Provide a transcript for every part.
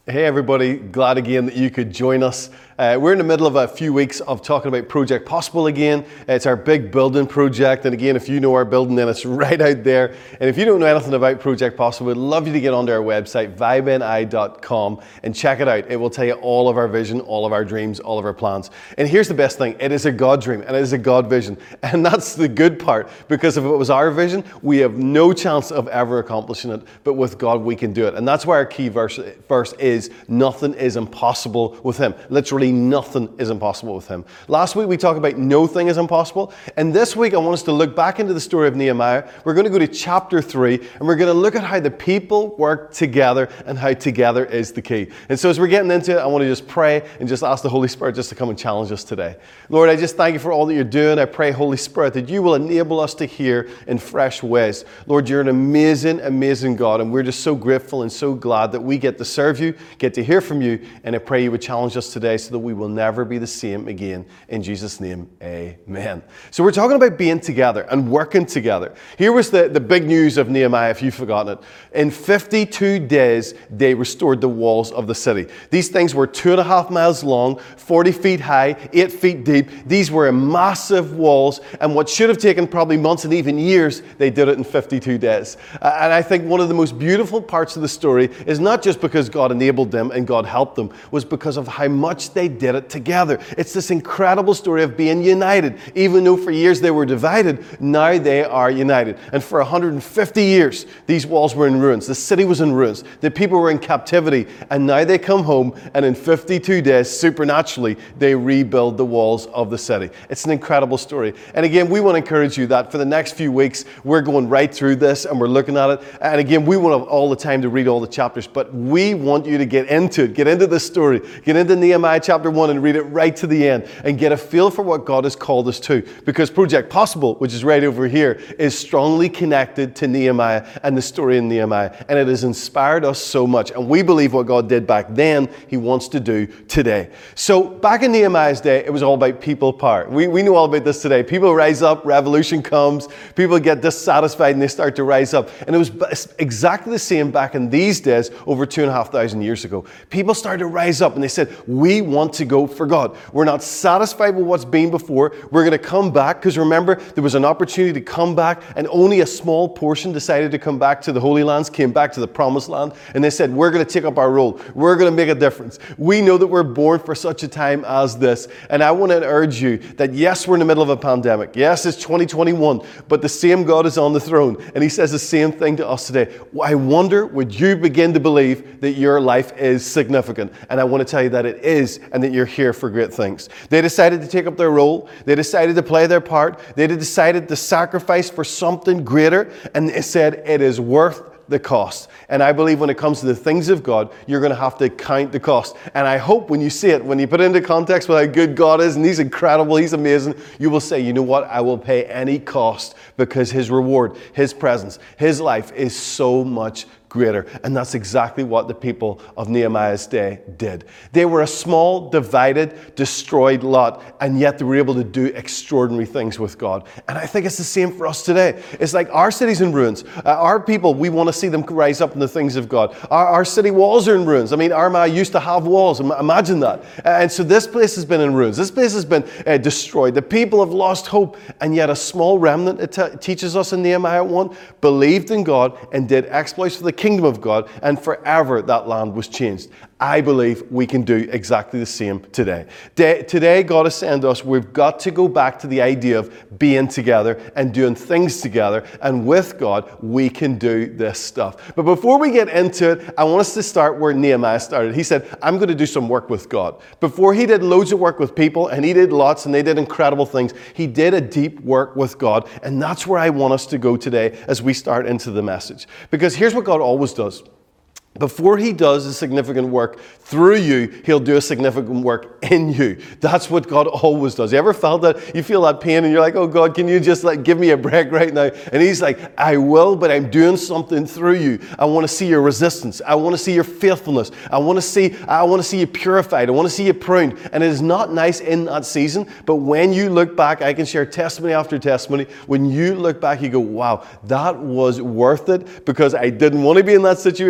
Hey everybody, glad again that you could join us. We're in the middle of a few weeks of talking about Project Possible again. It's our big building project, and again, if you know our building, then it's right out there. And if you don't know anything about Project Possible, we'd love you to get onto our website, vibeni.com, and check it out. It will tell you all of our vision, all of our dreams, all of our plans. And here's the best thing, it is a God dream, and it is a God vision. And that's the good part, because if it was our vision, we have no chance of ever accomplishing it, but with God we can do it. And that's why our key verse is, nothing is impossible with Him. Literally nothing is impossible with Him. Last week we talked about no thing is impossible, and this week I want us to look back into the story of Nehemiah. We're going to go to chapter 3, and we're going to look at how the people work together and how together is the key. And so as we're getting into it, I want to just pray and just ask the Holy Spirit just to come and challenge us today. Lord, I just thank you for all that you're doing. I pray, Holy Spirit, that you will enable us to hear in fresh ways. Lord, you're an amazing, amazing God, and we're just so grateful and so glad that we get to serve you, get to hear from you, and I pray you would challenge us today so that we will never be the same again. In Jesus' name, amen. So we're talking about being together and working together. Here was the big news of Nehemiah, if you've forgotten it. In 52 days, they restored the walls of the city. These things were 2.5 miles long, 40 feet high, 8 feet deep. These were massive walls, and what should have taken probably months and even years, they did it in 52 days. And I think one of the most beautiful parts of the story is not just because God enabled them and God helped them, was because of how much they did it together. It's this incredible story of being united. Even though for years they were divided, now they are united. And for 150 years, these walls were in ruins. The city was in ruins. The people were in captivity. And now they come home, and in 52 days, supernaturally, they rebuild the walls of the city. It's an incredible story. And again, we want to encourage you that for the next few weeks, we're going right through this and we're looking at it. And again, we won't have all the time to read all the chapters, but we want you to get into it, get into the story, get into Nehemiah chapter 1 and read it right to the end and get a feel for what God has called us to. Because Project Possible, which is right over here, is strongly connected to Nehemiah and the story in Nehemiah. And it has inspired us so much. And we believe what God did back then, He wants to do today. So back in Nehemiah's day, it was all about people power. We know all about this today. People rise up, revolution comes, people get dissatisfied and they start to rise up. And it was exactly the same back in these days over 2,500 years ago. People started to rise up and they said, we want to go for God. We're not satisfied with what's been before. We're going to come back, because remember, there was an opportunity to come back, and only a small portion decided to come back to the Holy Lands, came back to the Promised Land, and they said, we're going to take up our role. We're going to make a difference. We know that we're born for such a time as this. And I want to urge you that yes, we're in the middle of a pandemic. Yes, it's 2021, but the same God is on the throne, and He says the same thing to us today. I wonder, would you begin to believe that your life is significant? And I want to tell you that it is, and that you're here for great things. They decided to take up their role. They decided to play their part. They decided to sacrifice for something greater, and they said it is worth the cost. And I believe when it comes to the things of God, you're going to have to count the cost. And I hope when you see it, when you put it into context with how good God is, and He's incredible, He's amazing, you will say, you know what, I will pay any cost, because His reward, His presence, His life is so much greater. And that's exactly what the people of Nehemiah's day did. They were a small, divided, destroyed lot, and yet they were able to do extraordinary things with God. And I think it's the same for us today. It's like our city's in ruins. Our people, we want to see them rise up in the things of God. Our city walls are in ruins. I mean, Armagh used to have walls. Imagine that. And so this place has been in ruins. This place has been destroyed. The people have lost hope, and yet a small remnant, it teaches us in Nehemiah 1, believed in God and did exploits for the kingdom of God, and forever that land was changed. I believe we can do exactly the same today. Today, God is saying to us, we've got to go back to the idea of being together and doing things together, and with God, we can do this stuff. But before we get into it, I want us to start where Nehemiah started. He said, I'm going to do some work with God. Before he did loads of work with people, and he did lots, and they did incredible things, he did a deep work with God, and that's where I want us to go today as we start into the message. Because here's what God always does. Before he does a significant work through you, he'll do a significant work in you. That's what God always does. You ever felt that? You feel that pain and you're like, oh God, can you just give me a break right now? And he's like, I will, but I'm doing something through you. I want to see your resistance. I want to see your faithfulness. I want to see you purified. I want to see you pruned. And it is not nice in that season, but when you look back, I can share testimony after testimony. When you look back, you go, wow, that was worth it, because I didn't want to be in that situation. I would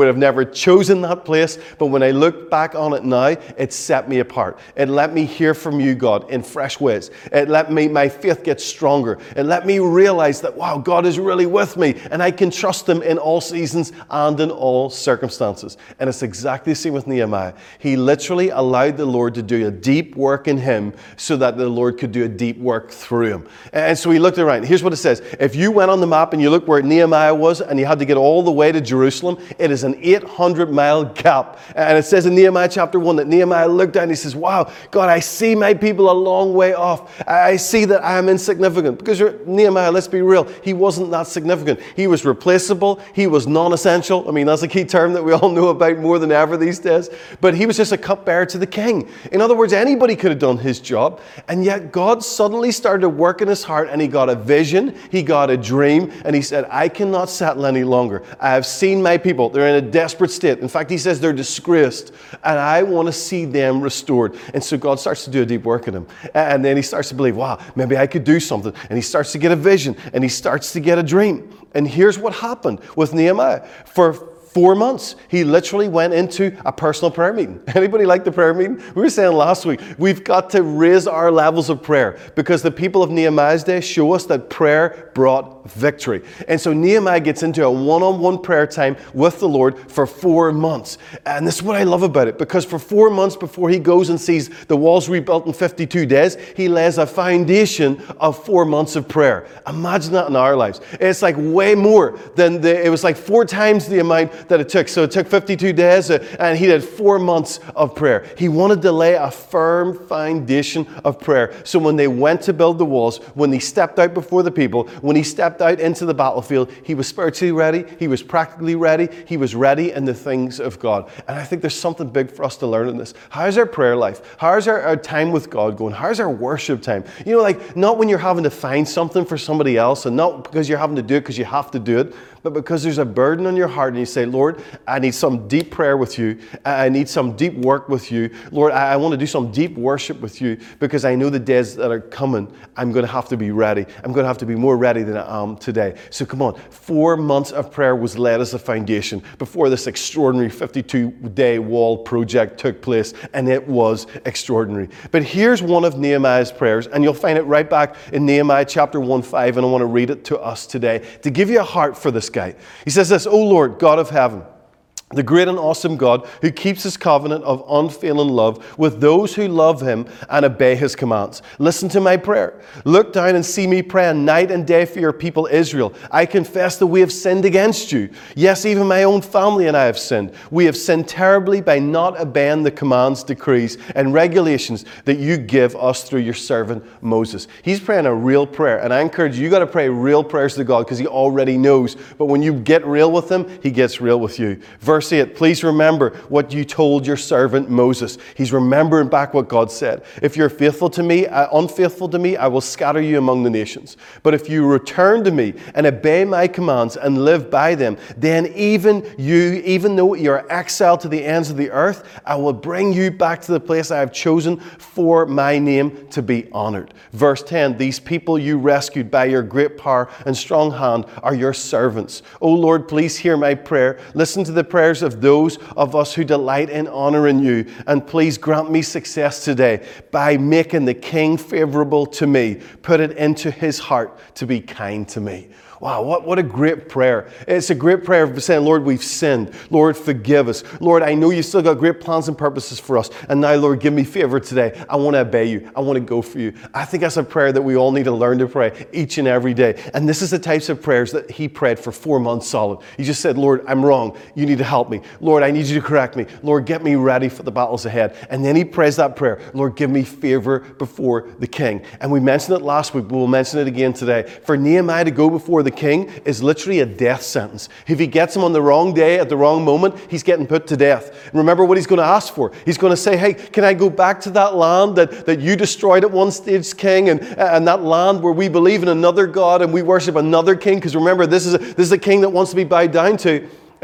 would have never chosen that place, but when I look back on it now, it set me apart. It let me hear from you, God, in fresh ways. It let my faith get stronger. It let me realize that, wow, God is really with me, and I can trust Him in all seasons and in all circumstances. And it's exactly the same with Nehemiah. He literally allowed the Lord to do a deep work in him so that the Lord could do a deep work through him. And so he looked around. Here's what it says. If you went on the map and you look where Nehemiah was and you had to get all the way to Jerusalem, it is an 800-mile gap. And it says in Nehemiah chapter 1 that Nehemiah looked down and he says, wow, God, I see my people a long way off. I see that I am insignificant. Because Nehemiah, let's be real, he wasn't that significant. He was replaceable. He was non-essential. I mean, that's a key term that we all know about more than ever these days. But he was just a cupbearer to the king. In other words, anybody could have done his job. And yet God suddenly started to work in his heart and he got a vision, he got a dream, and he said, I cannot settle any longer. I have seen my people. They're in a desperate state. In fact, he says they're disgraced, and I want to see them restored. And so God starts to do a deep work in him. And then he starts to believe, wow, maybe I could do something. And he starts to get a vision, and he starts to get a dream. And here's what happened with Nehemiah. For 4 months, he literally went into a personal prayer meeting. Anybody like the prayer meeting? We were saying last week, we've got to raise our levels of prayer because the people of Nehemiah's day show us that prayer brought victory. And so Nehemiah gets into a one-on-one prayer time with the Lord for 4 months. And this is what I love about it, because for 4 months before he goes and sees the walls rebuilt in 52 days, he lays a foundation of 4 months of prayer. Imagine that in our lives. It's like way more than it was like 4 times the amount that it took. So it took 52 days and he did 4 months of prayer. He wanted to lay a firm foundation of prayer. So when they went to build the walls, when he stepped out before the people, when he stepped out into the battlefield, he was spiritually ready, he was practically ready, he was ready in the things of God. And I think there's something big for us to learn in this. How's our prayer life? How's our time with God going? How's our worship time? You know, like not when you're having to find something for somebody else and not because you're having to do it because you have to do it, but because there's a burden on your heart and you say, Lord, I need some deep prayer with you. I need some deep work with you. Lord, I want to do some deep worship with you because I know the days that are coming, I'm going to have to be ready. I'm going to have to be more ready than I am today. So come on, 4 months of prayer was laid as a foundation before this extraordinary 52-day wall project took place, and it was extraordinary. But here's one of Nehemiah's prayers, and you'll find it right back in Nehemiah chapter 1:5, and I want to read it to us today to give you a heart for this guy. He says this, O Lord, God of heaven, the great and awesome God who keeps his covenant of unfailing love with those who love him and obey his commands. Listen to my prayer. Look down and see me praying night and day for your people Israel. I confess that we have sinned against you. Yes, even my own family and I have sinned. We have sinned terribly by not obeying the commands, decrees, and regulations that you give us through your servant Moses. He's praying a real prayer, and I encourage you, you got to pray real prayers to God because he already knows. But when you get real with him, he gets real with you. Verse 8, please remember what you told your servant Moses. He's remembering back what God said. If you're faithful to me, unfaithful to me, I will scatter you among the nations. But if you return to me and obey my commands and live by them, then even though you're exiled to the ends of the earth, I will bring you back to the place I have chosen for my name to be honored. Verse 10, these people you rescued by your great power and strong hand are your servants. O Lord, please hear my prayer. Listen to the prayers of those of us who delight in honoring you, and please grant me success today by making the king favorable to me. Put it into his heart to be kind to me. Wow, what a great prayer. It's a great prayer of saying, Lord, we've sinned. Lord, forgive us. Lord, I know you still got great plans and purposes for us. And now, Lord, give me favor today. I want to obey you. I want to go for you. I think that's a prayer that we all need to learn to pray each and every day. And this is the types of prayers that he prayed for 4 months solid. He just said, Lord, I'm wrong. You need to help me. Lord, I need you to correct me. Lord, get me ready for the battles ahead. And then he prays that prayer, Lord, give me favor before the king. And we mentioned it last week, but we'll mention it again today. For Nehemiah to go before the king is literally a death sentence. If he gets him on the wrong day at the wrong moment, he's getting put to death. And remember what he's going to ask for. He's going to say, hey, can I go back to that land that you destroyed at one stage, king, and that land where we believe in another God and we worship another king? Because remember, this is a king that wants to be bowed down to.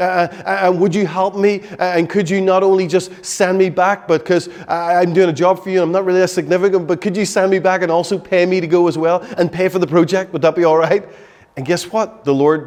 And would you help me? And could you not only just send me back, but because I'm doing a job for you and I'm not really that significant, but could you send me back and also pay me to go as well and pay for the project? Would that be all right? And guess what? The Lord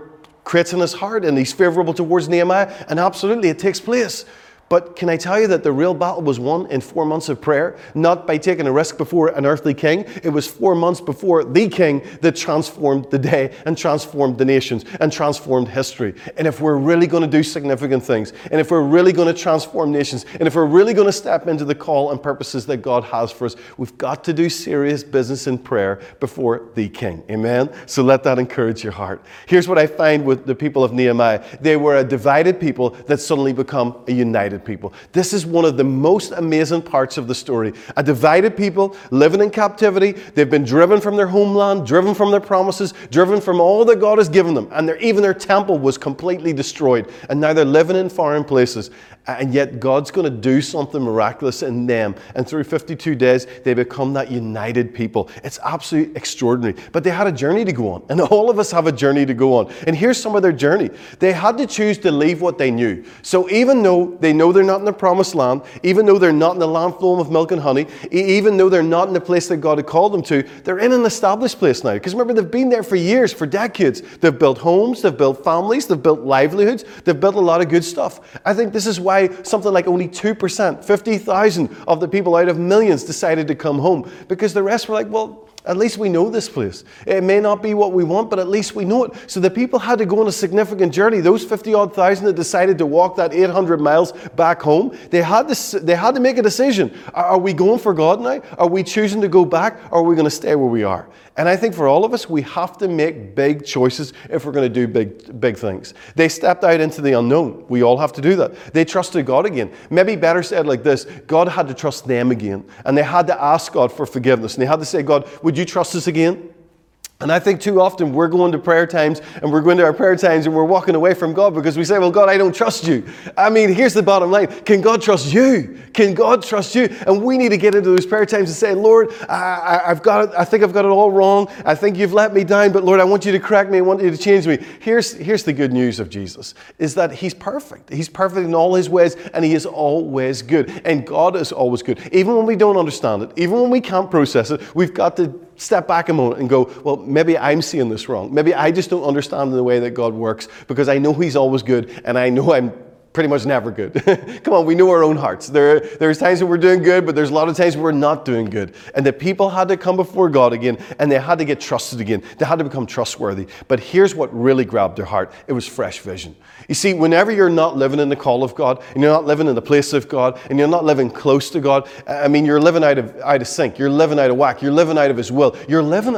creates in his heart and he's favorable towards Nehemiah. And absolutely, it takes place. But can I tell you that the real battle was won in 4 months of prayer? Not by taking a risk before an earthly king. It was 4 months before the king that transformed the day and transformed the nations and transformed history. And if we're really going to do significant things, and if we're really going to transform nations, and if we're really going to step into the call and purposes that God has for us, we've got to do serious business in prayer before the king. Amen? So let that encourage your heart. Here's what I find with the people of Nehemiah. They were a divided people that suddenly become a united people. This is one of the most amazing parts of the story. A divided people living in captivity. They've been driven from their homeland, driven from their promises, driven from all that God has given them. And even their temple was completely destroyed. And now they're living in foreign places. And yet God's going to do something miraculous in them. And through 52 days, they become that united people. It's absolutely extraordinary. But they had a journey to go on. And all of us have a journey to go on. And here's some of their journey. They had to choose to leave what they knew. So even though they know they're not in the promised land, even though they're not in the land flowing with milk and honey, even though they're not in the place that God had called them to, they're in an established place now. Because remember, they've been there for years, for decades. They've built homes, they've built families, they've built livelihoods, they've built a lot of good stuff. I think this is why something like only 2%, 50,000 of the people out of millions decided to come home. Because the rest were like, well, at least we know this place. It may not be what we want, but at least we know it. So the people had to go on a significant journey. Those 50-odd thousand that decided to walk that 800 miles back home, they had to make a decision. Are we going for God now? Are we choosing to go back? Or are we going to stay where we are? And I think for all of us, we have to make big choices if we're going to do big things. They stepped out into the unknown. We all have to do that. They trusted God again. Maybe better said like this, God had to trust them again. And they had to ask God for forgiveness. And they had to say, God, would you trust us again? And I think too often we're going to prayer times and we're going to our prayer times and we're walking away from God because we say, well, God, I don't trust you. I mean, here's the bottom line. Can God trust you? Can God trust you? And we need to get into those prayer times and say, Lord, I think I've got it all wrong. I think you've let me down, but Lord, I want you to correct me. I want you to change me. Here's the good news of Jesus, is that he's perfect. He's perfect in all his ways and he is always good. And God is always good. Even when we don't understand it, even when we can't process it, we've got to step back a moment and go, well, maybe I'm seeing this wrong. Maybe I just don't understand the way that God works because I know he's always good and I know I'm pretty much never good. Come on, we know our own hearts. There's times when we're doing good, but there's a lot of times when we're not doing good. And the people had to come before God again and they had to get trusted again. They had to become trustworthy. But here's what really grabbed their heart. It was fresh vision. You see, whenever you're not living in the call of God and you're not living in the place of God and you're not living close to God, I mean, you're living out of sync. You're living out of whack. You're living out of his will. You're living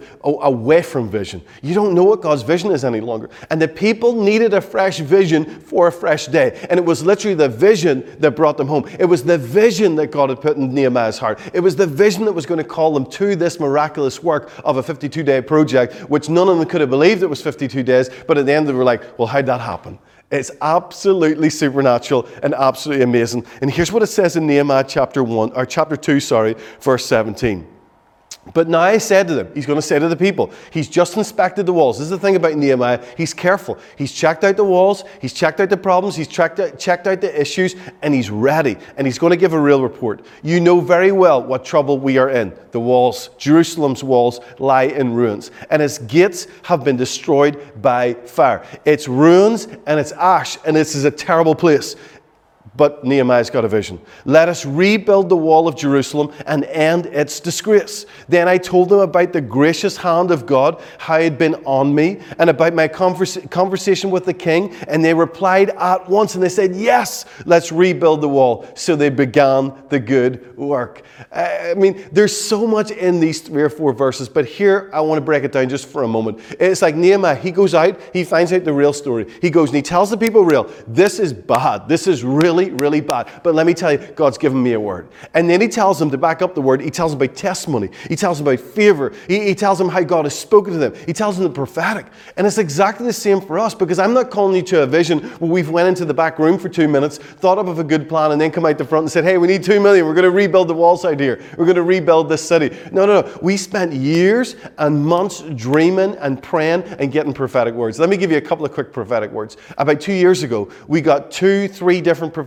away from vision. You don't know what God's vision is any longer. And the people needed a fresh vision for a fresh day. And it was literally the vision that brought them home. It was the vision that God had put in Nehemiah's heart. It was the vision that was going to call them to this miraculous work of a 52-day project, which none of them could have believed it was 52 days. But at the end, they were like, well, how'd that happen? It's absolutely supernatural and absolutely amazing. And here's what it says in Nehemiah chapter 2, verse 17. But now I said to them, he's going to say to the people, he's just inspected the walls. This is the thing about Nehemiah. He's careful. He's checked out the walls. He's checked out the problems. He's checked out the issues. And he's ready. And he's going to give a real report. You know very well what trouble we are in. The walls, Jerusalem's walls, lie in ruins. And its gates have been destroyed by fire. It's ruins and it's ash. And this is a terrible place. But Nehemiah's got a vision. Let us rebuild the wall of Jerusalem and end its disgrace. Then I told them about the gracious hand of God, how it had been on me, and about my conversation with the king. And they replied at once, and they said, yes, let's rebuild the wall. So they began the good work. I mean, there's so much in these 3 or 4 verses, but here I want to break it down just for a moment. It's like Nehemiah, he goes out, he finds out the real story. He goes and he tells the people this is bad. This is really bad. But let me tell you, God's given me a word. And then he tells them to back up the word. He tells them about testimony. He tells them about favor. He tells them how God has spoken to them. He tells them the prophetic. And it's exactly the same for us, because I'm not calling you to a vision where we've went into the back room for 2 minutes, thought up of a good plan, and then come out the front and said, hey, we need 2 million. We're going to rebuild the walls out here. We're going to rebuild this city. No. We spent years and months dreaming and praying and getting prophetic words. Let me give you a couple of quick prophetic words. About 2 years ago, we got 2-3 different prophetic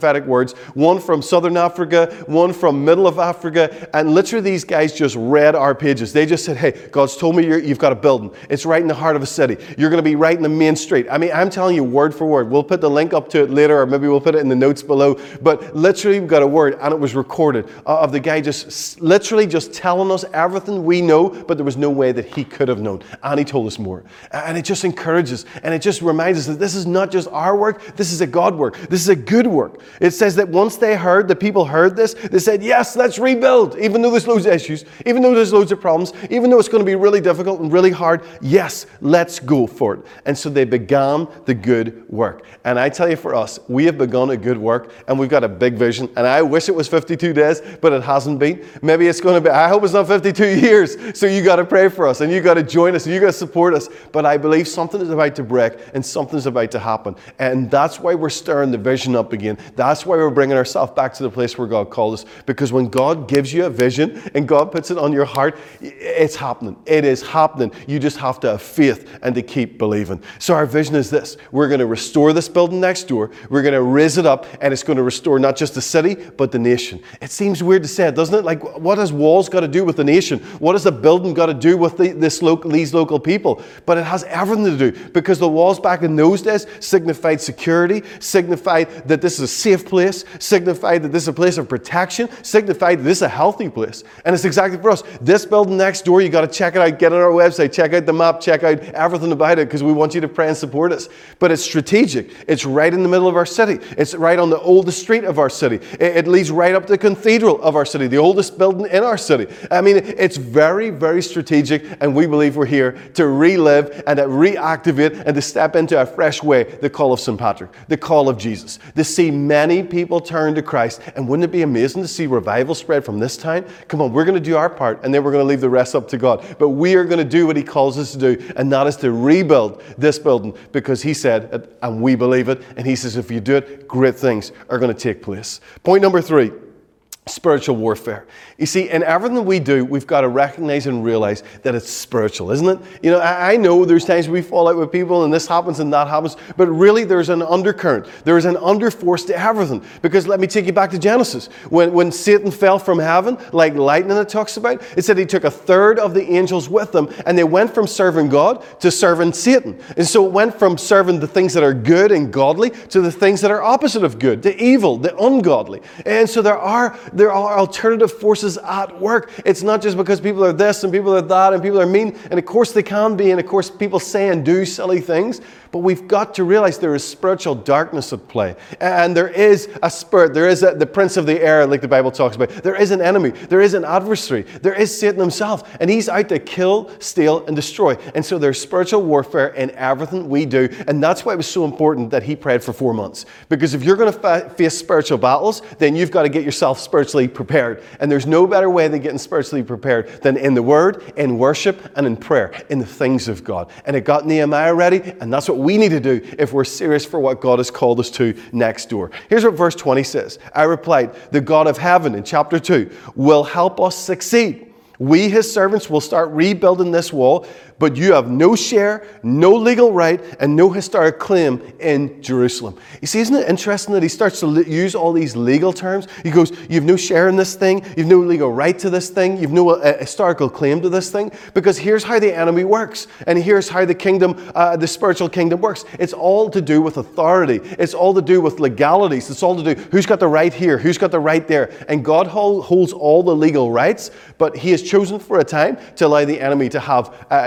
prophetic words, one from Southern Africa, one from middle of Africa, and literally these guys just read our pages. They just said, hey, God's told me you've got a building. It's right in the heart of a city. You're going to be right in the main street. I mean, I'm telling you word for word. We'll put the link up to it later, or maybe we'll put it in the notes below, but literally we've got a word, and it was recorded of the guy just literally just telling us everything we know, but there was no way that he could have known. And he told us more. And it just encourages, and it just reminds us that this is not just our work, this is a God work. This is a good work. It says that once the people heard this, they said, yes, let's rebuild. Even though there's loads of issues, even though there's loads of problems, even though it's going to be really difficult and really hard, yes, let's go for it. And so they began the good work. And I tell you, for us, we have begun a good work, and we've got a big vision. And I wish it was 52 days, but it hasn't been. Maybe it's going to be, I hope it's not 52 years. So you got to pray for us, and you got to join us, and you got to support us. But I believe something is about to break, and something's about to happen. And that's why we're stirring the vision up again. That's why we're bringing ourselves back to the place where God called us. Because when God gives you a vision and God puts it on your heart, it's happening. It is happening. You just have to have faith and to keep believing. So our vision is this. We're going to restore this building next door. We're going to raise it up, and it's going to restore not just the city, but the nation. It seems weird to say it, doesn't it? Like, what has walls got to do with the nation? What has the building got to do with these local people? But it has everything to do, because the walls back in those days signified security, signified that this is a safe place, signified that this is a place of protection, signified that this is a healthy place. And it's exactly for us. This building next door, you got to check it out, get on our website, check out the map, check out everything about it, because we want you to pray and support us. But it's strategic. It's right in the middle of our city. It's right on the oldest street of our city. It leads right up to the cathedral of our city, the oldest building in our city. I mean, it's very, very strategic, and we believe we're here to relive and to reactivate and to step into a fresh way the call of St. Patrick, the call of Jesus, to see many people turn to Christ. And wouldn't it be amazing to see revival spread from this town? Come on, we're going to do our part, and then we're going to leave the rest up to God. But we are going to do what He calls us to do, and that is to rebuild this building, because He said it, and we believe it. And He says if you do it, great things are going to take place. Point number 3. Spiritual warfare. You see, in everything we do, we've got to recognize and realize that it's spiritual, isn't it? You know, I know there's times we fall out with people and this happens and that happens, but really there's an undercurrent. There's an underforce to everything. Because let me take you back to Genesis. When Satan fell from heaven, like lightning it talks about, it said he took a third of the angels with them, and they went from serving God to serving Satan. And so it went from serving the things that are good and godly to the things that are opposite of good, the evil, the ungodly. And so there are alternative forces at work. It's not just because people are this and people are that and people are mean. And of course they can be. And of course people say and do silly things. But we've got to realize there is spiritual darkness at play. And there is a spirit. There is the prince of the air, like the Bible talks about. There is an enemy. There is an adversary. There is Satan himself. And he's out to kill, steal, and destroy. And so there's spiritual warfare in everything we do. And that's why it was so important that he prayed for 4 months. Because if you're going to face spiritual battles, then you've got to get yourself spiritually prepared. And there's no better way than getting spiritually prepared than in the Word, in worship, and in prayer, in the things of God. And it got Nehemiah ready, and that's what we need to do if we're serious for what God has called us to next door. Here's what verse 20 says. I replied, the God of heaven, in chapter 2, will help us succeed. We, His servants, will start rebuilding this wall, but you have no share, no legal right, and no historic claim in Jerusalem. You see, isn't it interesting that he starts to use all these legal terms? He goes, you have no share in this thing, you have no legal right to this thing, you have no historical claim to this thing, because here's how the enemy works, and here's how the kingdom, the spiritual kingdom works. It's all to do with authority. It's all to do with legalities. It's all to do who's got the right here, who's got the right there. And God holds all the legal rights, but He has chosen for a time to allow the enemy to have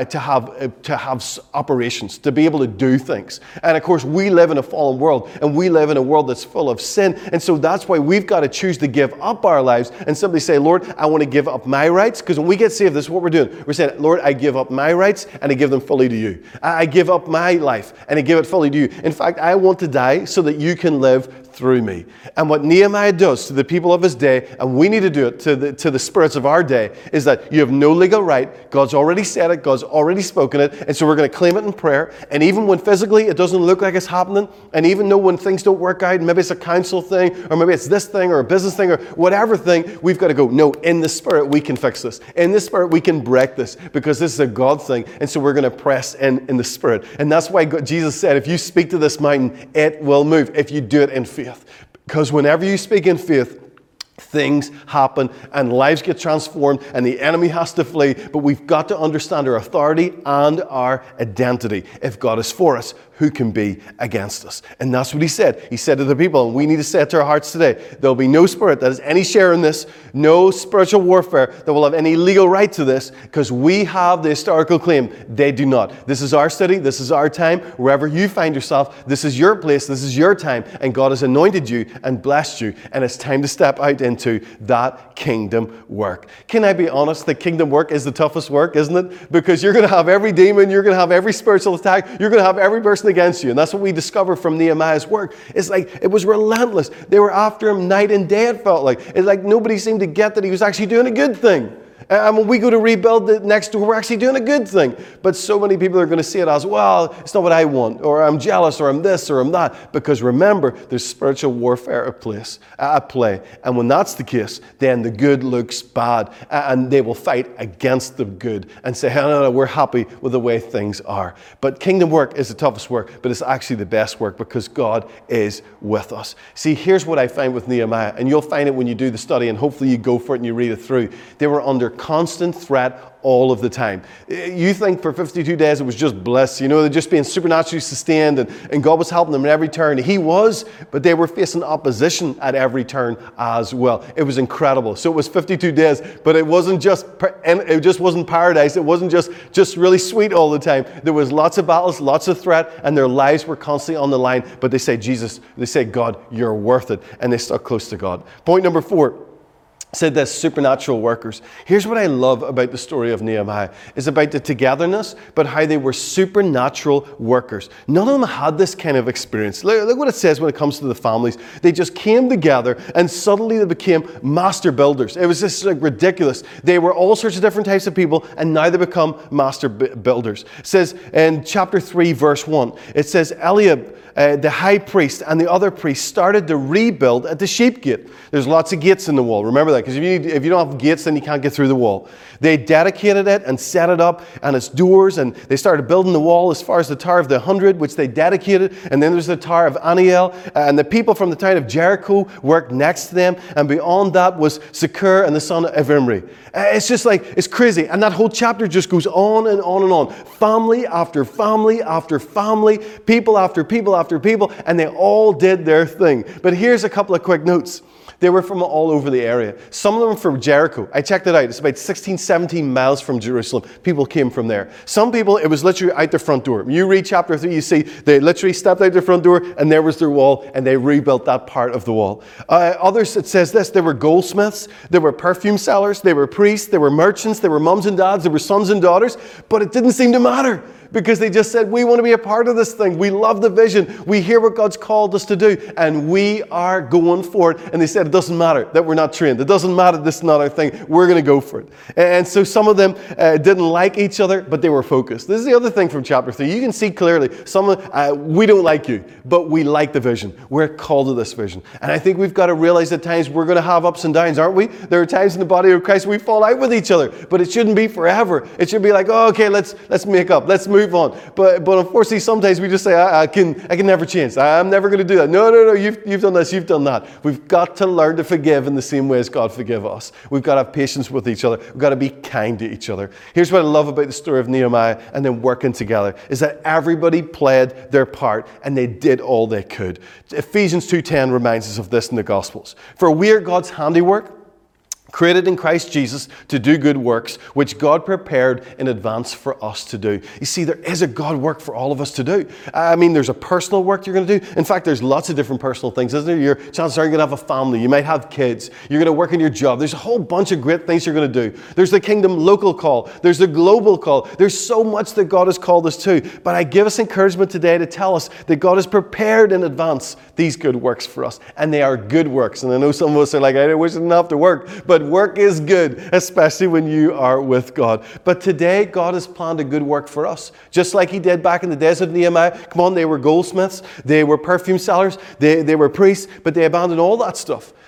operations, to be able to do things. And of course, we live in a fallen world, and we live in a world that's full of sin. And so that's why we've got to choose to give up our lives and simply say, Lord, I want to give up my rights. Because when we get saved, this is what we're doing. We're saying, Lord, I give up my rights and I give them fully to you. I give up my life and I give it fully to you. In fact, I want to die so that you can live through me. And what Nehemiah does to the people of his day, and we need to do it to the spirits of our day, is that you have no legal right. God's already said it. God's already spoken it. And so we're going to claim it in prayer. And even when physically it doesn't look like it's happening, and even though when things don't work out, maybe it's a council thing, or maybe it's this thing, or a business thing, or whatever thing, we've got to go, no, in the Spirit we can fix this. In the Spirit we can break this, because this is a God thing. And so we're going to press in the Spirit. And that's why Jesus said, if you speak to this mountain, it will move, if you do it in faith. Because whenever you speak in faith, things happen and lives get transformed and the enemy has to flee. But we've got to understand our authority and our identity. If God is for us, who can be against us? And that's what he said. He said to the people, and we need to say it to our hearts today, there'll be no spirit that has any share in this, no spiritual warfare that will have any legal right to this, because we have the historical claim. They do not. This is our study. This is our time. Wherever you find yourself, this is your place. This is your time. And God has anointed you and blessed you. And it's time to step out into that kingdom work. Can I be honest? The kingdom work is the toughest work, isn't it? Because you're going to have every demon. You're going to have every spiritual attack. You're going to have every person against you. And that's what we discover from Nehemiah's work. It's like it was relentless. They were after him night and day, it felt like. It's like nobody seemed to get that he was actually doing a good thing. And when we go to rebuild it next door, we're actually doing a good thing. But so many people are going to see it as, well, it's not what I want, or I'm jealous, or I'm this, or I'm that. Because remember, there's spiritual warfare at play. And when that's the case, then the good looks bad. And they will fight against the good and say, no, we're happy with the way things are. But kingdom work is the toughest work, but it's actually the best work because God is with us. See, here's what I find with Nehemiah, and you'll find it when you do the study, and hopefully you go for it and you read it through. They were under constant threat all of the time. You think for 52 days it was just bliss, they're just being supernaturally sustained and God was helping them at every turn. He was, but they were facing opposition at every turn as well. It was incredible. So it was 52 days, but it just wasn't paradise. It wasn't just really sweet all the time. There was lots of battles, lots of threat, and their lives were constantly on the line. But they say, Jesus, they say, God, you're worth it. And they stuck close to God. Point number 4. Said this, supernatural workers. Here's what I love about the story of Nehemiah. It's about the togetherness, but how they were supernatural workers. None of them had this kind of experience. Look what it says when it comes to the families. They just came together and suddenly they became master builders. It was just ridiculous. They were all sorts of different types of people and now they become master builders. It says in chapter 3 verse 1, it says Eliab, the high priest and the other priests started to rebuild at the sheep gate. There's lots of gates in the wall. Remember that, because if you don't have gates, then you can't get through the wall. They dedicated it and set it up and its doors, and they started building the wall as far as the Tower of the 100, which they dedicated, and then there's the Tower of Aniel, and the people from the town of Jericho worked next to them, and beyond that was Zakur and the son of Imri. It's just like, it's crazy, and that whole chapter just goes on and on and on. Family after family after family, people after people after people, and they all did their thing. But here's a couple of quick notes. They were from all over the area. Some of them were from Jericho. I checked it out. It's about 16, 17 miles from Jerusalem. People came from there. Some people, it was literally out their front door. When you read chapter 3, you see they literally stepped out their front door and there was their wall and they rebuilt that part of the wall. Others, it says this, they were goldsmiths, they were perfume sellers, they were priests, they were merchants, they were mums and dads, they were sons and daughters, but it didn't seem to matter. Because they just said, we want to be a part of this thing. We love the vision. We hear what God's called us to do. And we are going for it. And they said, it doesn't matter that we're not trained. It doesn't matter this is not our thing. We're going to go for it. And so some of them didn't like each other, but they were focused. This is the other thing from chapter 3. You can see clearly, we don't like you, but we like the vision. We're called to this vision. And I think we've got to realize at times we're going to have ups and downs, aren't we? There are times in the body of Christ we fall out with each other, but it shouldn't be forever. It should be like, oh, okay, let's make up. Let's move on. But unfortunately, sometimes we just say, I can never change. I'm never going to do that. No, you've done this, you've done that. We've got to learn to forgive in the same way as God forgive us. We've got to have patience with each other. We've got to be kind to each other. Here's what I love about the story of Nehemiah and them working together, is that everybody played their part and they did all they could. Ephesians 2:10 reminds us of this in the Gospels. For we are God's handiwork, created in Christ Jesus to do good works, which God prepared in advance for us to do. You see, there is a God work for all of us to do. I mean, there's a personal work you're going to do. In fact, there's lots of different personal things, isn't there? Your chances are you're going to have a family. You might have kids. You're going to work in your job. There's a whole bunch of great things you're going to do. There's the kingdom local call. There's the global call. There's so much that God has called us to. But I give us encouragement today to tell us that God has prepared in advance these good works for us. And they are good works. And I know some of us are like, I wish I didn't have to work. But work is good, especially when you are with God. But today, God has planned a good work for us. Just like He did back in the days of Nehemiah. Come on, they were goldsmiths. They were perfume sellers. They were priests. But they abandoned all that stuff.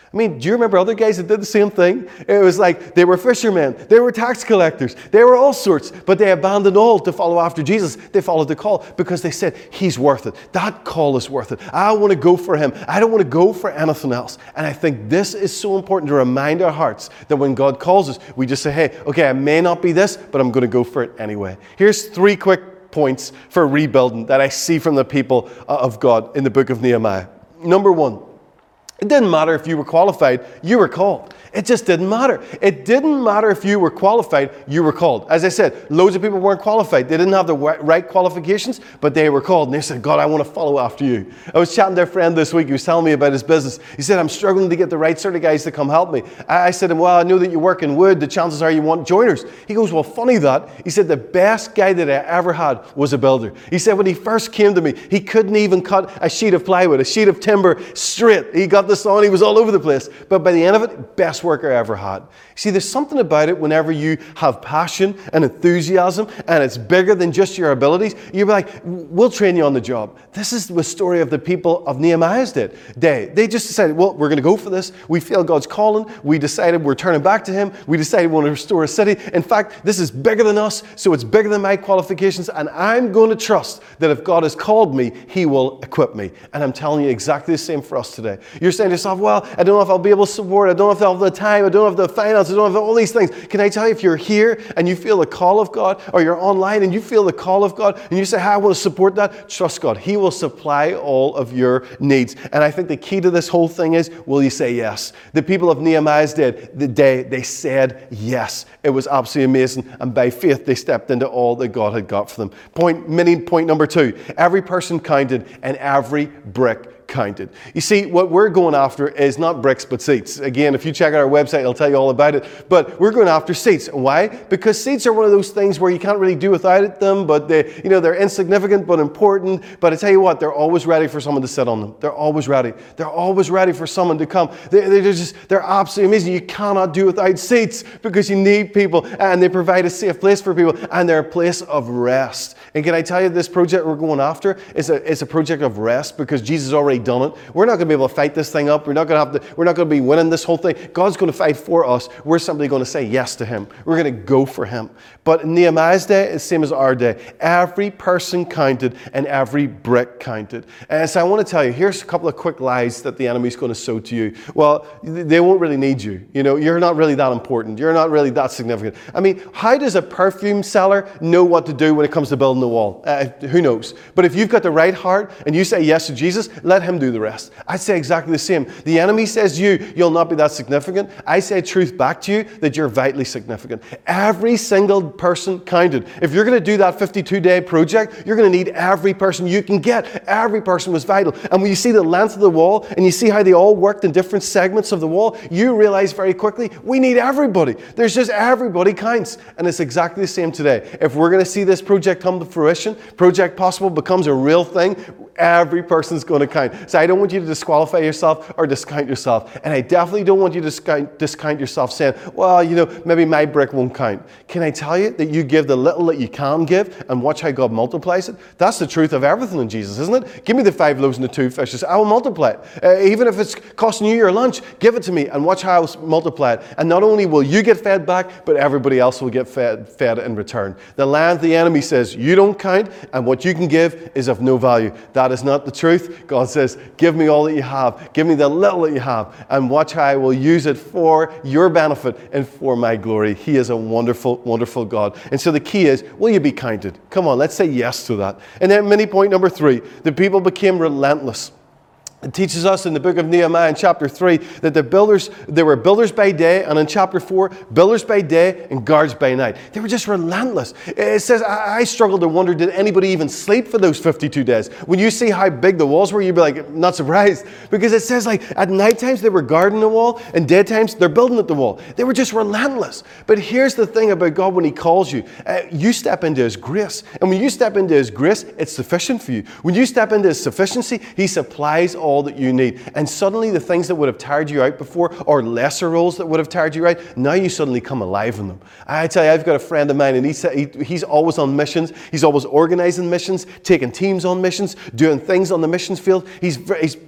I mean, do you remember other guys that did the same thing? It was like they were fishermen, they were tax collectors, they were all sorts, but they abandoned all to follow after Jesus. They followed the call because they said, he's worth it. That call is worth it. I want to go for him. I don't want to go for anything else. And I think this is so important to remind our hearts that when God calls us, we just say, hey, okay, I may not be this, but I'm going to go for it anyway. Here's 3 quick points for rebuilding that I see from the people of God in the book of Nehemiah. Number 1. It didn't matter if you were qualified, you were called. It just didn't matter. It didn't matter if you were qualified, you were called. As I said, loads of people weren't qualified. They didn't have the right qualifications, but they were called. And they said, God, I want to follow after you. I was chatting to a friend this week who was telling me about his business. He said, I'm struggling to get the right sort of guys to come help me. I said to him, well, I know that you work in wood. The chances are you want joiners. He goes, well, funny that. He said, the best guy that I ever had was a builder. He said, when he first came to me, he couldn't even cut a sheet of plywood, a sheet of timber straight. He got this on, he was all over the place. But by the end of it, best worker I ever had. See, there's something about it whenever you have passion and enthusiasm and it's bigger than just your abilities. You're like, we'll train you on the job. This is the story of the people of Nehemiah's day. They just decided, well, we're going to go for this. We feel God's calling. We decided we're turning back to him. We decided we want to restore a city. In fact, this is bigger than us, so it's bigger than my qualifications, and I'm going to trust that if God has called me, he will equip me. And I'm telling you exactly the same for us today. You're saying to yourself, well, I don't know if I'll be able to support. I don't know if I'll have the time. I don't have the finance. I don't have all these things. Can I tell you, if you're here and you feel the call of God, or you're online and you feel the call of God, and you say, I want to support that, trust God. He will supply all of your needs. And I think the key to this whole thing is, will you say yes? The people of Nehemiah's day, they said yes. It was absolutely amazing. And by faith, they stepped into all that God had got for them. Point number 2, every person counted and every brick counted. You see, what we're going after is not bricks but seats. Again, if you check out our website, it'll tell you all about it. But we're going after seats. Why? Because seats are one of those things where you can't really do without them, but they're insignificant but important. But I tell you what, they're always ready for someone to sit on them. They're always ready. They're always ready for someone to come. They're absolutely amazing. You cannot do without seats because you need people, and they provide a safe place for people, and they're a place of rest. And can I tell you, this project we're going after is a project of rest because Jesus already done it. We're not going to be able to fight this thing up. We're not going to be winning this whole thing. God's going to fight for us. We're simply going to say yes to him. We're going to go for him. But in Nehemiah's day, it's the same as our day. Every person counted and every brick counted. And so I want to tell you, here's a couple of quick lies that the enemy's going to sow to you. Well, they won't really need you. You're not really that important. You're not really that significant. I mean, how does a perfume seller know what to do when it comes to building the wall? Who knows? But if you've got the right heart and you say yes to Jesus, let him do the rest. I'd say exactly the same. The enemy says you'll not be that significant. I say truth back to you that you're vitally significant. Every single person counted. If you're going to do that 52-day project, you're going to need every person you can get. Every person was vital. And when you see the length of the wall and you see how they all worked in different segments of the wall, you realize very quickly, we need everybody. There's just everybody counts. And it's exactly the same today. If we're going to see this project come to fruition, Project Possible becomes a real thing, every person's going to count. So I don't want you to disqualify yourself or discount yourself. And I definitely don't want you to discount yourself saying, well, maybe my brick won't count. Can I tell you that you give the little that you can give and watch how God multiplies it? That's the truth of everything in Jesus, isn't it? Give me the 5 loaves and the 2 fishes. I will multiply it. Even if it's costing you your lunch, give it to me and watch how I'll multiply it. And not only will you get fed back, but everybody else will get fed in return. The land the enemy says you don't count and what you can give is of no value. That is not the truth. God says, give me all that you have. Give me the little that you have and watch how I will use it for your benefit and for my glory. He is a wonderful, wonderful God. And so the key is, will you be counted? Come on, let's say yes to that. And then mini point number 3, the people became relentless. It teaches us in the book of Nehemiah in chapter 3 that they were builders by day, and in chapter 4, builders by day and guards by night. They were just relentless. It says, I struggled to wonder, did anybody even sleep for those 52 days? When you see how big the walls were, you'd be like, not surprised. Because it says at night times they were guarding the wall, and daytimes they're building at the wall. They were just relentless. But here's the thing about God when he calls you. You step into his grace. And when you step into his grace, it's sufficient for you. When you step into his sufficiency, he supplies all that you need. And suddenly the things that would have tired you out before, or lesser roles that would have tired you out, now you suddenly come alive in them. I tell you, I've got a friend of mine, and he's always on missions. He's always organizing missions, taking teams on missions, doing things on the missions field. He's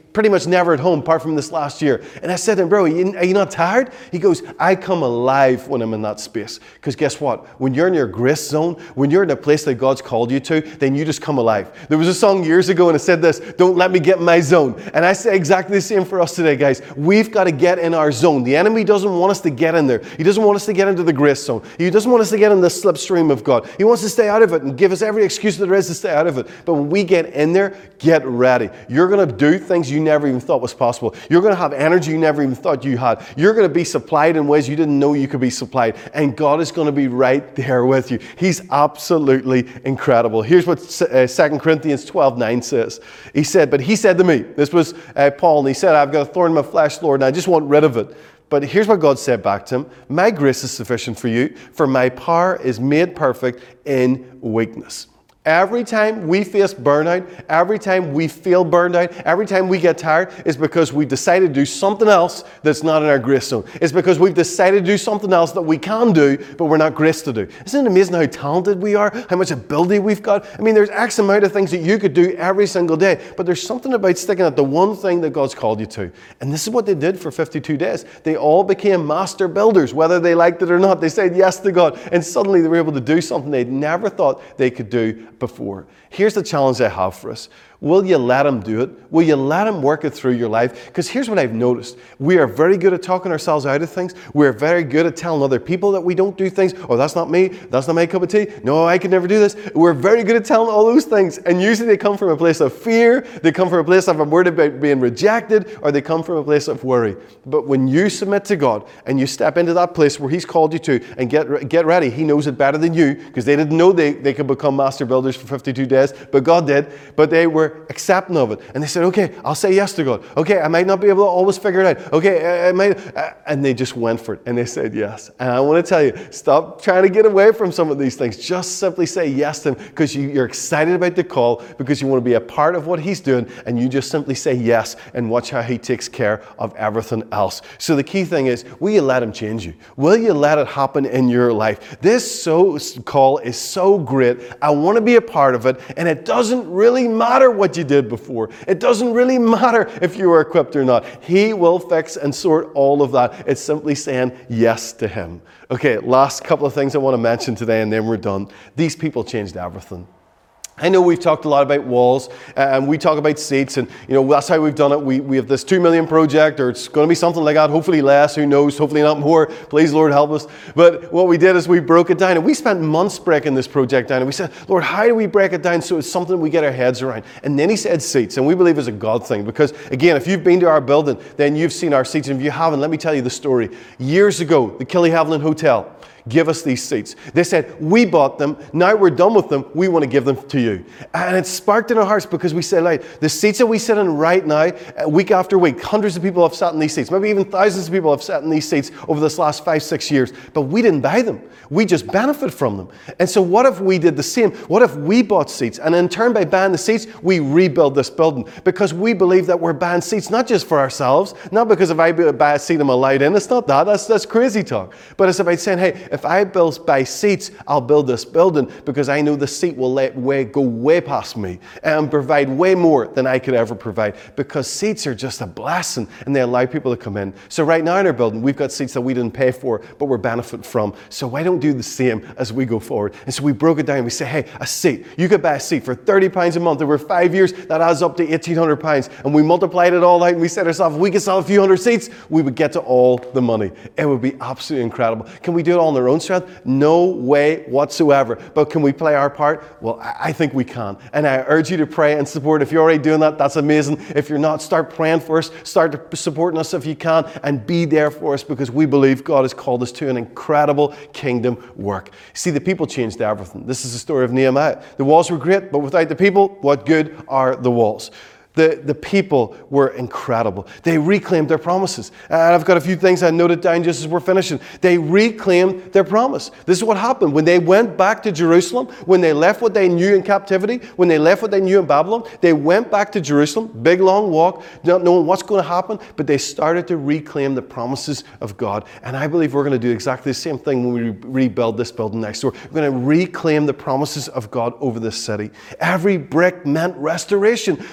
pretty much never at home apart from this last year. And I said to him, bro, are you not tired? He goes, I come alive when I'm in that space. Because guess what? When you're in your grace zone, when you're in a place that God's called you to, then you just come alive. There was a song years ago and it said this, don't let me get in my zone. And I say exactly the same for us today, guys. We've got to get in our zone. The enemy doesn't want us to get in there. He doesn't want us to get into the grace zone. He doesn't want us to get in the slipstream of God. He wants to stay out of it and give us every excuse that there is to stay out of it. But when we get in there, get ready. You're going to do things you never even thought was possible. You're going to have energy you never even thought you had. You're going to be supplied in ways you didn't know you could be supplied. And God is going to be right there with you. He's absolutely incredible. Here's what 2 Corinthians 12:9 says. He said, but he said to me, this was Paul, and he said, I've got a thorn in my flesh, Lord, and I just want rid of it. But here's what God said back to him. My grace is sufficient for you, for my power is made perfect in weakness. Every time we face burnout, every time we feel burned out, every time we get tired, it's because we've decided to do something else that's not in our grace zone. It's because we've decided to do something else that we can do, but we're not graced to do. Isn't it amazing how talented we are, how much ability we've got? I mean, there's X amount of things that you could do every single day, but there's something about sticking at the one thing that God's called you to. And this is what they did for 52 days. They all became master builders, whether they liked it or not. They said yes to God, and suddenly they were able to do something they'd never thought they could do before. Here's the challenge I have for us. Will you let him do it? Will you let him work it through your life? Because here's what I've noticed. We are very good at talking ourselves out of things. We're very good at telling other people that we don't do things. Oh, that's not me. That's not my cup of tea. No, I could never do this. We're very good at telling all those things. And usually they come from a place of fear. They come from a place of I'm worried about being rejected, or they come from a place of worry. But when you submit to God and you step into that place where He's called you to and get ready, He knows it better than you, because they didn't know they could become master builders for 52 days, but God did. But they were accepting of it. And they said, okay, I'll say yes to God. Okay, I might not be able to always figure it out. Okay, I might. And they just went for it. And they said yes. And I want to tell you, stop trying to get away from some of these things. Just simply say yes to Him, because you're excited about the call, because you want to be a part of what He's doing. And you just simply say yes and watch how He takes care of everything else. So the key thing is, will you let Him change you? Will you let it happen in your life? This call is so great. I want to be a part of it. And it doesn't really matter what you did before. It doesn't really matter if you were equipped or not. He will fix and sort all of that. It's simply saying yes to Him. Okay, last couple of things I want to mention today, and then we're done. These people changed everything. I know we've talked a lot about walls, and we talk about seats, and that's how we've done it. We have this 2 million project, or it's going to be something like that, hopefully less, who knows, hopefully not more. Please, Lord, help us. But what we did is we broke it down, and we spent months breaking this project down, and we said, Lord, how do we break it down so it's something we get our heads around? And then He said seats, and we believe it's a God thing, because again, if you've been to our building, then you've seen our seats, and if you haven't, let me tell you the story. Years ago, the Killyhaviland Hotel give us these seats. They said, we bought them, now we're done with them, we want to give them to you. And it sparked in our hearts, because we said, like, the seats that we sit in right now, week after week, hundreds of people have sat in these seats, maybe even thousands of people have sat in these seats over this last 5-6 years, but we didn't buy them. We just benefit from them. And so what if we did the same? What if we bought seats, and in turn, by buying the seats, we rebuild this building? Because we believe that we're buying seats not just for ourselves, not because if I buy a seat I'm allowed in. It's not that. That's crazy talk. But it's about saying, hey, if I buy seats, I'll build this building, because I know the seat will go way past me and provide way more than I could ever provide, because seats are just a blessing and they allow people to come in. So right now in our building, we've got seats that we didn't pay for, but we're benefiting from. So why don't do the same as we go forward? And so we broke it down and we say, hey, a seat, you could buy a seat for £30 a month over 5 years. That adds up to £1,800. And we multiplied it all out and we said to ourselves, if we could sell a few hundred seats, we would get to all the money. It would be absolutely incredible. Can we do it all on our own strength? No way whatsoever. But can we play our part? Well, I think we can. And I urge you to pray and support. If you're already doing that, that's amazing. If you're not, start praying for us. Start supporting us if you can, and be there for us, because we believe God has called us to an incredible kingdom work. See, the people changed everything. This is the story of Nehemiah. The walls were great, but without the people, what good are the walls? The people were incredible. They reclaimed their promises. And I've got a few things I noted down just as we're finishing. They reclaimed their promise. This is what happened. When they went back to Jerusalem, when they left what they knew in captivity, when they left what they knew in Babylon, they went back to Jerusalem, big long walk, not knowing what's going to happen, but they started to reclaim the promises of God. And I believe we're going to do exactly the same thing when we rebuild this building next door. We're going to reclaim the promises of God over this city. Every brick meant restoration, not just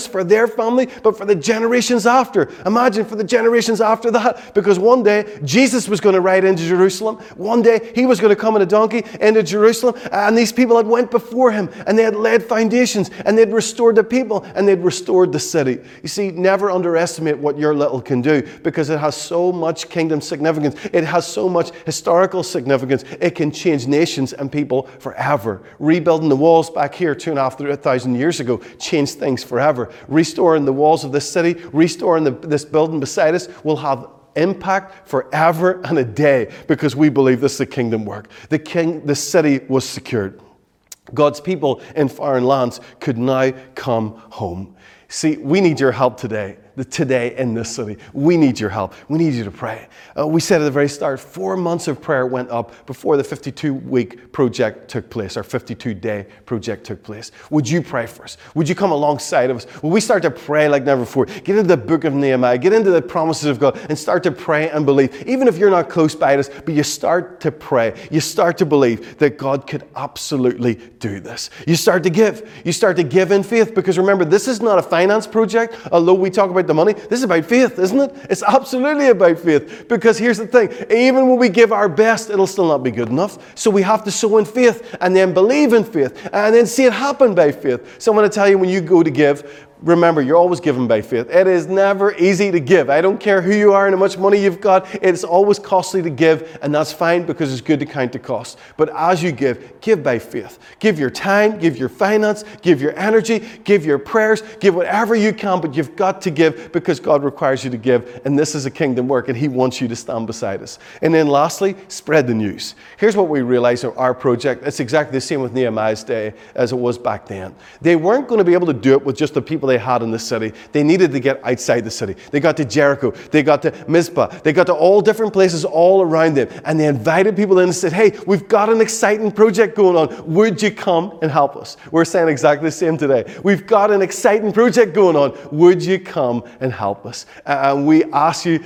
just for their family, but for the generations after. Imagine for the generations after that, because one day Jesus was going to ride into Jerusalem. One day he was going to come on a donkey into Jerusalem, and these people had went before him, and they had laid foundations, and they'd restored the people, and they'd restored the city. You see, never underestimate what your little can do, because it has so much kingdom significance. It has so much historical significance. It can change nations and people forever. Rebuilding the walls back here 2,500 years ago changed things forever. Restoring the walls of this city, restoring this building beside us will have impact forever and a day, because we believe this is a kingdom work. The city was secured. God's people in foreign lands could now come home. See, we need your help today in this city. We need your help. We need you to pray. We said at the very start, 4 months of prayer went up before the 52-week project took place, our 52-day project took place. Would you pray for us? Would you come alongside of us? Will we start to pray like never before? Get into the book of Nehemiah, get into the promises of God, and start to pray and believe. Even if you're not close by us, but you start to pray. You start to believe that God could absolutely do this. You start to give. You start to give in faith, because remember, this is not a finance project, although we talk about the money. This is about faith, isn't it? It's absolutely about faith. Because here's the thing, even when we give our best, it'll still not be good enough. So we have to sow in faith, and then believe in faith, and then see it happen by faith. So I'm going to tell you, when you go to give, remember, you're always given by faith. It is never easy to give. I don't care who you are and how much money you've got. It's always costly to give, and that's fine, because it's good to count the cost. But as you give by faith. Give your time, give your finance, give your energy, give your prayers, give whatever you can, but you've got to give, because God requires you to give, and this is a kingdom work, and He wants you to stand beside us. And then lastly, spread the news. Here's what we realize of our project. It's exactly the same with Nehemiah's day as it was back then. They weren't going to be able to do it with just the people they had in the city. They needed to get outside the city. They got to Jericho. They got to Mizpah. They got to all different places all around them. And they invited people in and said, hey, we've got an exciting project going on. Would you come and help us? We're saying exactly the same today. We've got an exciting project going on. Would you come and help us? And we ask you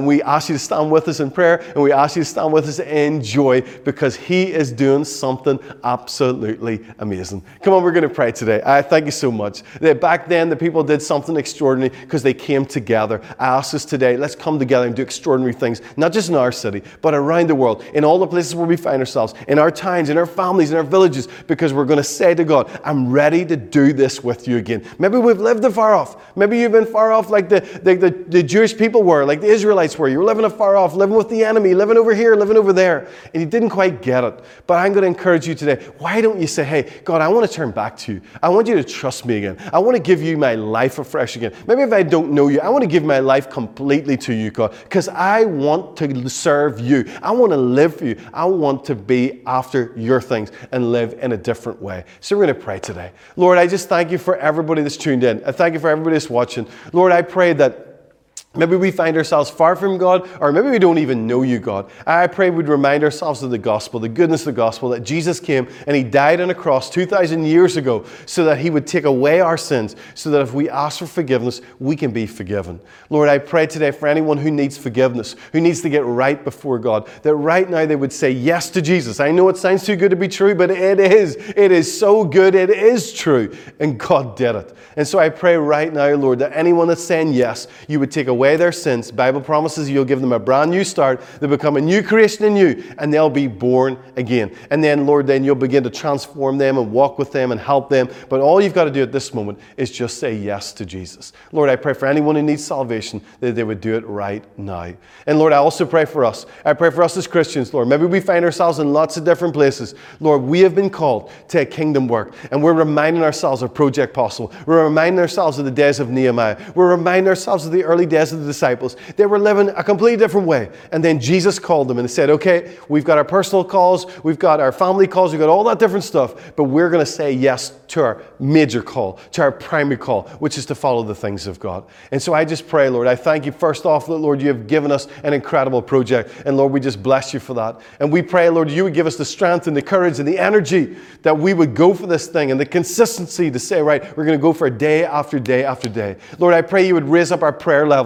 to stand with us in prayer, and we ask you to stand with us in joy, because He is doing something absolutely amazing. Come on, we're going to pray today. I thank you so much. Back then, the people did something extraordinary because they came together. I ask us today, let's come together and do extraordinary things, not just in our city, but around the world, in all the places where we find ourselves, in our towns, in our families, in our villages, because we're going to say to God, I'm ready to do this with you again. Maybe we've lived afar off. Maybe you've been far off like the Jewish people were, like the Israelites were. You were living afar off, living with the enemy, living over here, living over there, and you didn't quite get it. But I'm going to encourage you today, why don't you say, hey, God, I want to turn back to you. I want you to trust me again. I want to give you my life afresh again. Maybe if I don't know you, I want to give my life completely to you, God, because I want to serve you. I want to live for you. I want to be after your things and live in a different way. So we're going to pray today. Lord, I just thank you for everybody that's tuned in. I thank you for everybody that's watching. Lord, I pray that maybe we find ourselves far from God, or maybe we don't even know you, God. I pray we'd remind ourselves of the gospel, the goodness of the gospel, that Jesus came and He died on a cross 2,000 years ago so that He would take away our sins, so that if we ask for forgiveness, we can be forgiven. Lord, I pray today for anyone who needs forgiveness, who needs to get right before God, that right now they would say yes to Jesus. I know it sounds too good to be true, but it is. It is so good. It is true. And God did it. And so I pray right now, Lord, that anyone that's saying yes, you would take away their sins. The Bible promises you'll give them a brand new start. They'll become a new creation in you, and they'll be born again. And then, Lord, then you'll begin to transform them and walk with them and help them. But all you've got to do at this moment is just say yes to Jesus. Lord, I pray for anyone who needs salvation that they would do it right now. And Lord, I also pray for us. I pray for us as Christians, Lord. Maybe we find ourselves in lots of different places. Lord, we have been called to a kingdom work, and we're reminding ourselves of Project Possible. We're reminding ourselves of the days of Nehemiah. We're reminding ourselves of the early days of the disciples. They were living a completely different way. And then Jesus called them and said, okay, we've got our personal calls, we've got our family calls, we've got all that different stuff, but we're going to say yes to our major call, to our primary call, which is to follow the things of God. And so I just pray, Lord, I thank you first off that, Lord, you have given us an incredible project. And Lord, we just bless you for that. And we pray, Lord, you would give us the strength and the courage and the energy that we would go for this thing, and the consistency to say, right, we're going to go for day after day after day. Lord, I pray you would raise up our prayer levels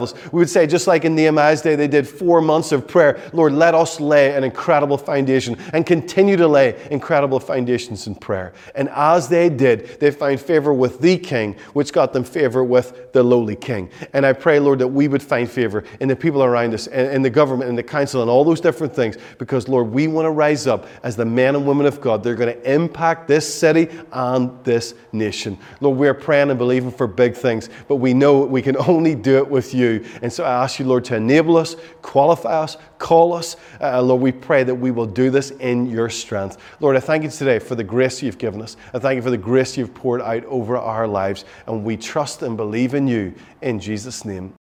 ourselves. We would say, just like in Nehemiah's day, they did 4 months of prayer. Lord, let us lay an incredible foundation and continue to lay incredible foundations in prayer. And as they did, they found favor with the King, which got them favor with the lowly King. And I pray, Lord, that we would find favor in the people around us, in the government, in the council, and all those different things, because, Lord, we want to rise up as the men and women of God. They're going to impact this city and this nation. Lord, we're praying and believing for big things, but we know we can only do it with you. And so I ask you, Lord, to enable us, qualify us, call us. Lord, we pray that we will do this in your strength. Lord, I thank you today for the grace you've given us. I thank you for the grace you've poured out over our lives. And we trust and believe in you in Jesus' name.